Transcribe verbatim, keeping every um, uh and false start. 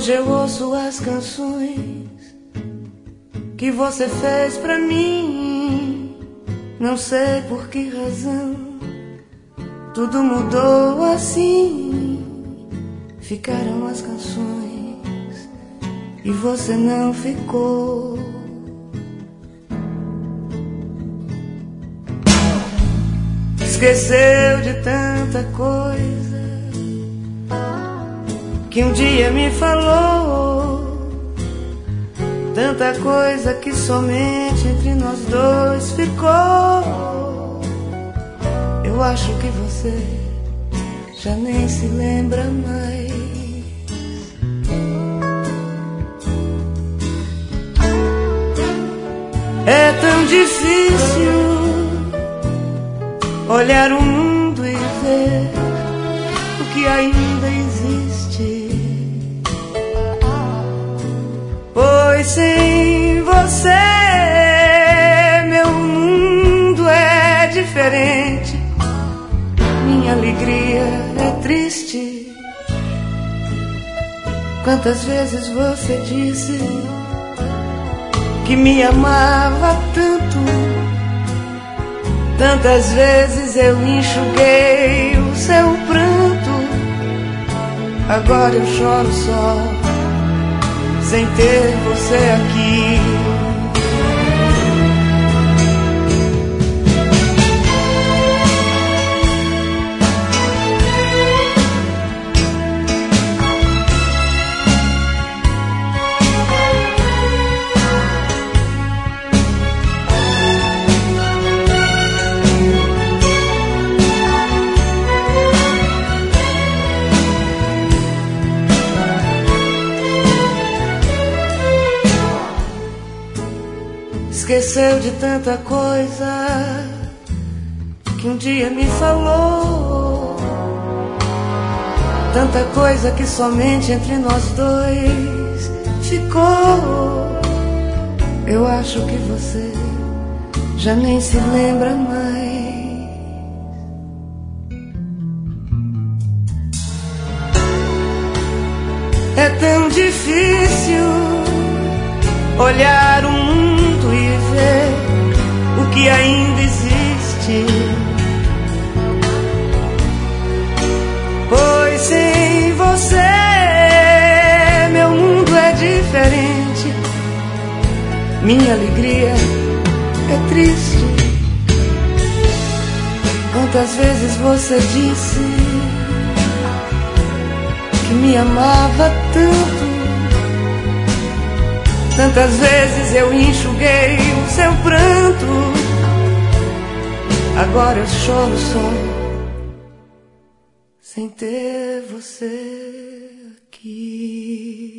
Hoje eu ouço as canções que você fez pra mim. Não sei por que razão tudo mudou assim. Ficaram as canções e você não ficou. Esqueceu de tanta coisa que um dia me falou, tanta coisa que somente entre nós dois ficou. Eu acho que você já nem se lembra mais. É tão difícil olhar o mundo e ver o que ainda existe, pois sem você meu mundo é diferente. Minha alegria é triste. Quantas vezes você disse que me amava tanto, tantas vezes eu enxuguei o seu pranto. Agora eu choro só, sem ter você aqui. Esqueceu de tanta coisa que um dia me falou, tanta coisa que somente entre nós dois ficou. Eu acho que você já nem se lembra mais. É tão difícil olhar o mundo e ver o que ainda existe, pois sem você meu mundo é diferente. Minha alegria é triste. Quantas vezes você disse que me amava tanto, tantas vezes eu enxuguei o seu pranto. Agora eu choro só, sem ter você aqui.